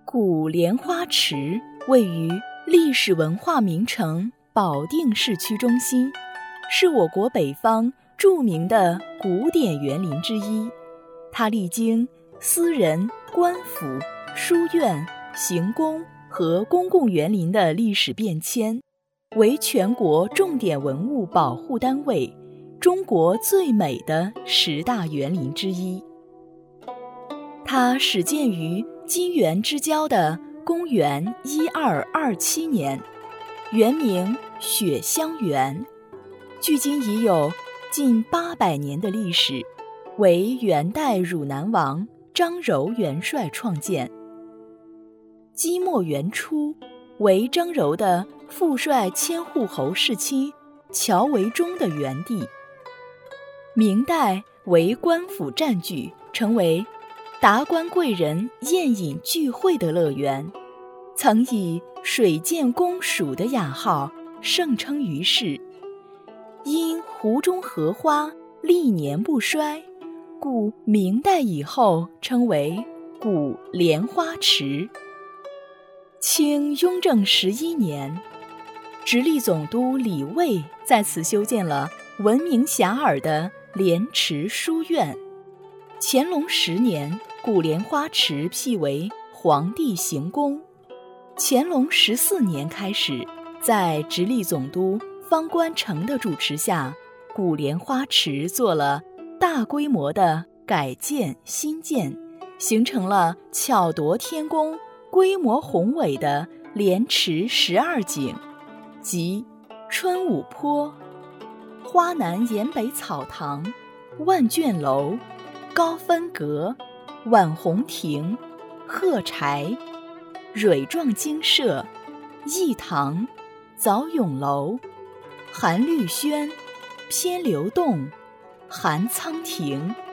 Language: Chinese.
古莲花池位于历史文化名城保定市区中心，是我国北方著名的古典园林之一。它历经私人、官府、书院、行宫和公共园林的历史变迁，为全国重点文物保护单位，中国最美的10大园林之一。它始建于金元之交的公元1227年，原名雪香园，距今已有近800年的历史，为元代汝南王张柔元帅创建。基末元初，为张柔的父帅千户侯世亲乔维忠的园地。明代为官府占据，成为达官贵人宴饮聚会的乐园，曾以水涧公署的雅号盛称于世。因湖中荷花历年不衰，故明代以后称为古莲花池。清雍正11年，直隶总督李卫在此修建了闻名遐迩的莲池书院。乾隆10年，古莲花池辟为皇帝行宫。乾隆14年开始，在直隶总督方官成的主持下，古莲花池做了大规模的改建新建，形成了巧夺天工、规模宏伟的莲池12景，即春舞坡、花南沿北草堂、万卷楼、高分阁、晚红亭、鹤柴、蕊状精舍、驿堂、藻涌楼、含绿轩、偏流洞、含苍亭、